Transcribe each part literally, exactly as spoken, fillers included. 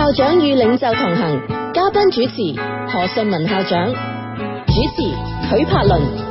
校長與領袖同行，嘉賓主持何順文校長，主持許柏倫。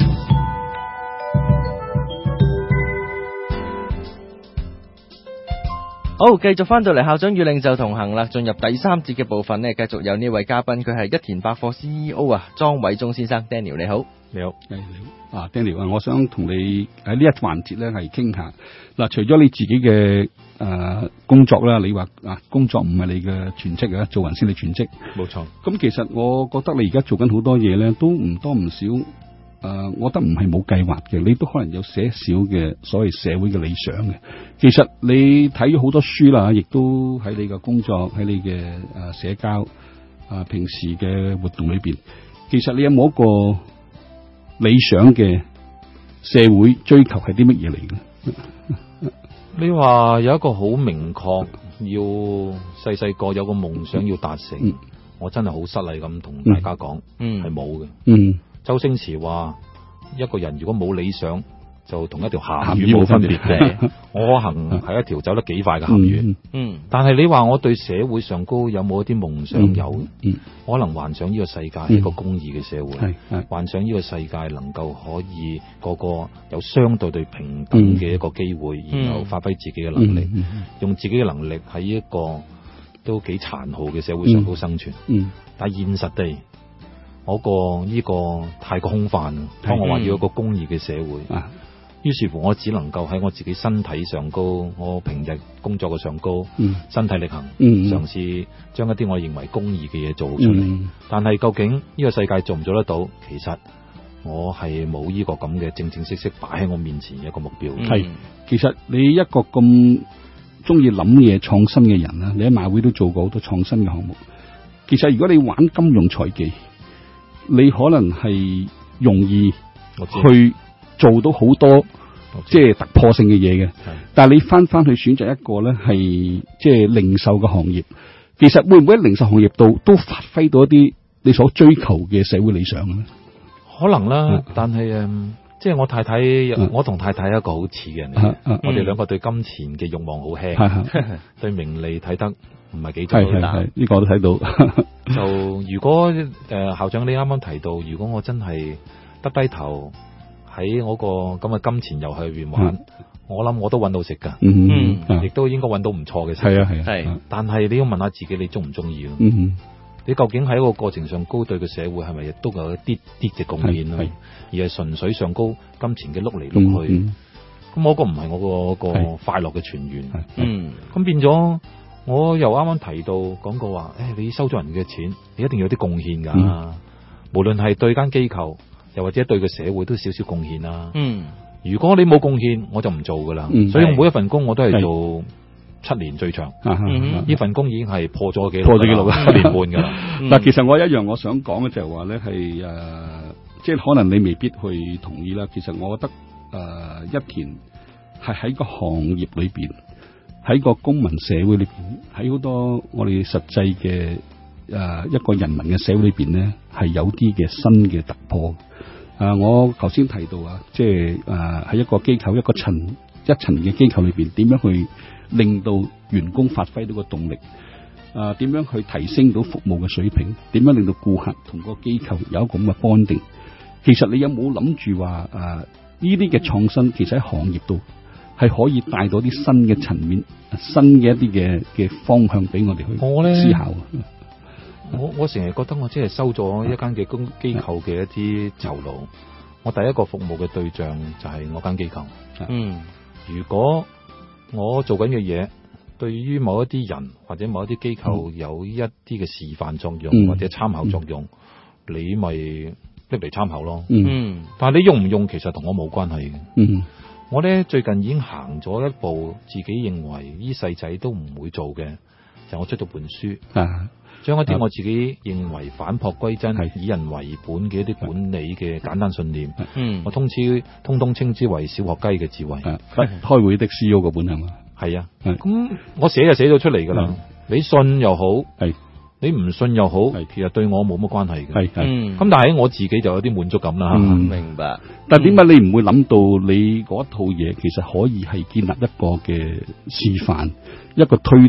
好，繼續翻到嚟校長與領袖同行啦，進入第三節嘅部分呢，繼續有呢位嘉賓，佢係一田百貨 C E O 啊，莊偉忠先生 Daniel， 你好。 你好，你好啊 Daniel 啊，我想同你喺呢一環節咧係傾下嗱，除咗你自己嘅誒、呃、工作啦，你話啊工作唔係你嘅全職啊，做人先你全職， 冇錯。 咁其實我覺得你而家做緊好多嘢咧，都唔多唔少誒、呃，我覺得唔係冇計劃嘅，你都可能有些少嘅所謂社會嘅理想嘅。其實你睇咗好多書啦，亦都喺你嘅工作喺你嘅誒社交啊平時嘅活動裏邊，其實你有冇一個理想嘅社會追求係啲乜嘢嚟嘅？ 你話有一個好明確，要細細個有個夢想要達成，嗯、我真係好失禮咁同大家講，嗯，係冇嘅。嗯，周星馳話一個人如果冇理想，就同一條鹹魚冇分別嘅。我可能係一條走得幾快嘅鹹魚。嗯，但係你話我對社會上高有冇一啲夢想？有、嗯嗯，可能幻想呢個世界係一個公義嘅社會，嗯、幻想呢個世界能夠可以個個有相對對平等嘅一個機會，嗯、然後發揮自己嘅能力，嗯嗯、用自己嘅能力喺一個都幾殘酷嘅社會上高生存。嗯嗯、但係現實地，我個呢個太過空泛。當我話要一個公義嘅社會。嗯啊於是乎，我只能夠喺我自己身體上高，我平日工作嘅上高，嗯、身體力行，嗯、嘗試將一啲我認為公義嘅嘢做出嚟。嗯、但係究竟呢個世界做唔做得到？其實我係冇呢個咁嘅正正式式擺喺我面前嘅一個目標。係、嗯， 其實你一個咁中意諗嘢創新嘅人啦，你喺馬會都做過好多創新嘅項目。其實如果你玩金融財技，你可能係容易去做到好多即係突破性嘅嘢嘅，但係你翻翻去選擇一個咧係即係零售嘅行業，其實會唔會喺零售行業度都發揮到一啲你所追求嘅社會理想咧？ 可能啦，嗯、但係誒，即係我太太，嗯、我同太太係一個好似嘅人嚟嘅，嗯、我哋兩個對金錢嘅慾望好輕，嗯、對名利睇得唔係幾重要。 呢、這個我都睇到。 就如果誒、呃、校長你啱啱提到，如果我真係耷低頭喺我個咁嘅金錢遊戲裏邊玩，嗯、我諗我都揾到食噶，嗯，亦、嗯、都應該揾到唔錯嘅食。係啊係啊，係、啊。但係你要問下自己，你中唔中意咯？嗯，你究竟喺一個過程上高對個社會係咪亦都有一啲啲嘅貢獻咯？而係純粹上高金錢嘅碌嚟碌去，咁、嗯嗯、我個唔係我個個快樂嘅泉源。嗯，咁變咗，我又啱啱提到講過話，誒、哎，你收咗人嘅錢，你一定要有啲貢獻噶，嗯、無論係對間機構。又或者對個社會都少少貢獻啦。嗯，如果你冇貢獻，我就唔做噶啦。嗯，所以我每一份工我都係做七年最長。呢、嗯、份工已經係破咗紀錄，破咗紀錄啦，七年半噶啦。 但、嗯、其實我一樣我想講嘅就係話咧，係誒、呃，即係可能你未必去同意啦。其實我覺得誒、呃，一田係喺個行業裏邊，喺個公民社會裏邊，喺好多我哋實際嘅誒一個人民嘅社會裏邊咧，係有啲嘅新嘅突破。誒、呃，我頭先提到啊，即係誒喺一個機構一個層一層嘅機構裏邊，點樣去令到員工發揮到個動力？誒、呃，點樣去提升到服務嘅水平？點樣令到顧客同個機構有一個咁嘅 bonding？其實你有冇諗住話誒呢啲嘅創新，其實喺行業度係可以帶到啲新嘅層面、新嘅一啲嘅嘅方向俾我哋去思考。 我我成日覺得我只係收咗一間嘅公機構嘅一啲酬勞，我第一個服務嘅對象就係我間機構。嗯，如果我做緊嘅嘢對於某一啲人或者某一啲機構有一啲嘅示範作用、嗯、或者參考作用，嗯、你咪拎嚟參考咯。嗯，但係你用唔用其實同我冇關係嘅。嗯，我咧最近已經行咗一步，自己認為呢世仔都唔會做嘅，就係、我出咗本書。啊。將一啲我自己認為返璞歸真、以人為本嘅一啲管理嘅簡單信念，嗯，我通知通通稱之為小學雞嘅智慧。 開會的 C E O 嗰本係嘛？ 係啊，咁我寫就寫咗出嚟噶啦。你信又好，係你唔信又好，其實對我冇乜關係嘅。係係，咁但係我自己就有啲滿足感啦。嗯，明白。 但點解你唔會諗到你嗰一套嘢其實可以係建立一個嘅示範，一個推動？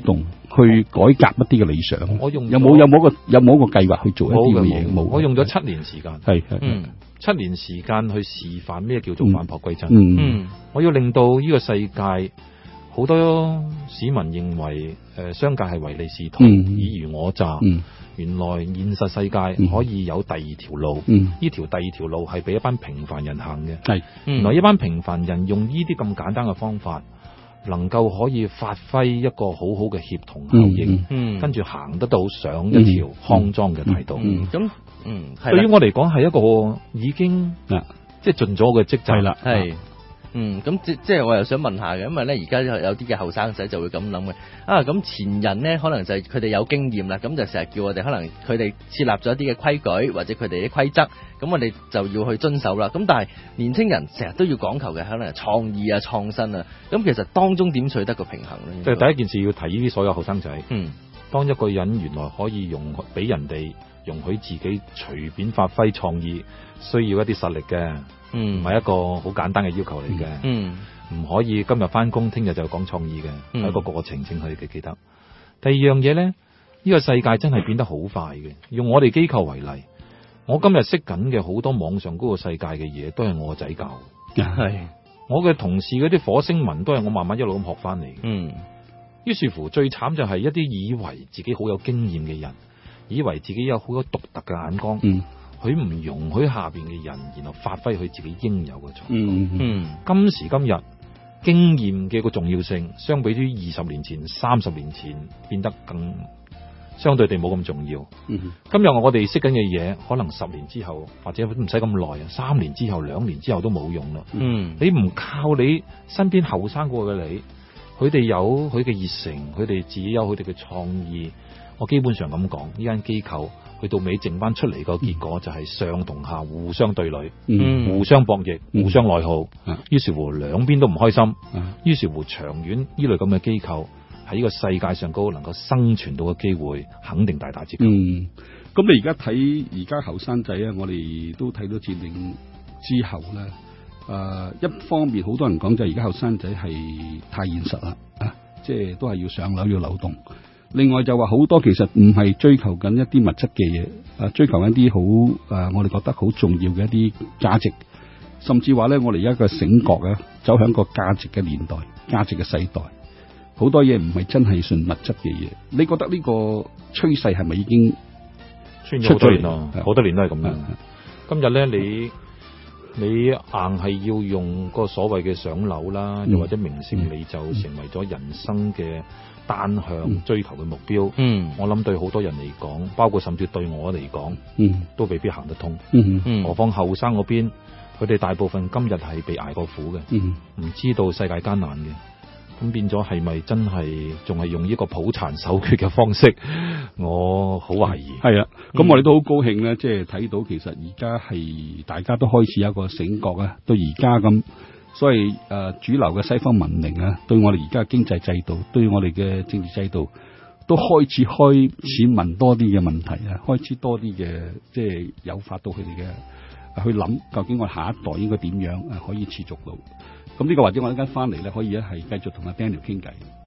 去改革一啲嘅理想？ 我用有冇有冇一個有冇一個計劃去做一啲嘅嘢？冇， 我用咗七年時間， 係係， 嗯，七年時間去示範咩叫做返璞歸真。 嗯， 嗯，我要令到呢個世界好多市民認為，誒、呃，商界係唯利是圖、 嗯、 爾虞我詐。 嗯， 原來現實世界可以有第二條路。 嗯， 呢條第二條路係俾一班平凡人行嘅。 係， 原來一班平凡人用呢啲咁簡單嘅方法，能夠可以發揮一個好好嘅協同效應， 嗯， 跟住行得到上一條康莊嘅大道。 嗯，咁、嗯，嗯，嗯對於我嚟講係一個已經啊， 即係盡咗我嘅職責。 係啦， 係。嗯，咁即即係我又想問下嘅，因為咧而家有啲嘅後生仔就會咁諗嘅，啊咁前人咧可能就係佢哋有經驗啦，咁就成日叫我哋可能佢哋設立咗一啲嘅規矩或者佢哋啲規則，咁我哋就要去遵守啦。咁但係年青人成日都要講求嘅可能係創意啊、創新啊，咁其實當中點取得個平衡咧？ 即係第一件事要提呢啲所有後生仔。 嗯， 當一個人原來可以容俾人哋容許自己隨便發揮創意，需要一啲實力嘅。嗯，唔係一個好簡單嘅要求嚟嘅。嗯，唔可以今日翻工，聽日就講創意嘅，係、嗯、一個過程，請佢哋記得。第二樣嘢咧，呢、這個世界真係變得好快嘅。用我哋機構為例，我今日識緊嘅好多網上嗰個世界嘅嘢，都係我仔教。係，我嘅同事嗰啲火星文都係我慢慢一路咁學翻嚟。嗯，於是乎最慘就係一啲以為自己好有經驗嘅人，以為自己有好有獨特嘅眼光。嗯。佢唔容許下邊嘅人，然後發揮佢自己應有嘅創作。嗯嗯，今時今日經驗嘅個重要性，相比於二十年前、三十年前，變得更相對地冇咁重要。嗯，今日我哋識緊嘅嘢，可能十年之後或者唔使咁耐啊，三年之後、兩年之後都冇用啦。嗯，你唔靠你身邊後生過嘅你，佢哋有佢嘅熱誠，佢哋自己有佢哋嘅創意。我基本上咁講，呢間機構去到尾剩翻出嚟個結果就係上同下互相對壘，嗯、互相博弈、嗯、互相內耗，嗯、於是乎兩邊都唔開心，嗯、於是乎長遠呢類咁嘅機構喺呢個世界上高能夠生存到嘅機會肯定大大折扣。嗯， 咁你而家睇而家後生仔啊，我哋都睇到佔領之後咧，誒、呃，一方面好多人講就係而家後生仔係太現實啦，啊，即係都係要上樓要流動。另外就話好多其實唔係追求緊一啲物質嘅嘢，誒，追求一啲好誒，我哋覺得好重要嘅一啲價值，甚至話咧，我哋而家嘅醒覺啊，走向個價值嘅年代，價值嘅世代，好多嘢唔係真係純物質嘅嘢。你覺得呢個趨勢係咪已經出咗好多年咯？好多年都係咁樣。今日咧，你你硬係要用個所謂嘅上樓啦，又或者名聲，你就成為咗人生嘅單向追求嘅目標。嗯，我諗對好多人嚟講，包括甚至對我嚟講，嗯，都未必行得通。嗯嗯，何況後生嗰邊，佢哋大部分今日係被捱過苦嘅，嗯，唔知道世界艱難嘅，咁變咗係咪真係仲係用呢個抱殘守缺嘅方式？我好懷疑。 係啊，咁我哋都好高興咧，即係睇到其實而家係大家都開始有一個醒覺啊，到而家咁。所以誒、呃，主流嘅西方文明啊，對我哋而家嘅經濟制度，對我哋嘅政治制度，都開始開始問多啲嘅問題啊，開始多啲嘅即係誘發到佢哋嘅去諗，究竟我下一代應該點樣誒可以持續到？咁呢個或者我一陣間翻嚟咧，可以一係繼續同阿 Daniel 傾偈。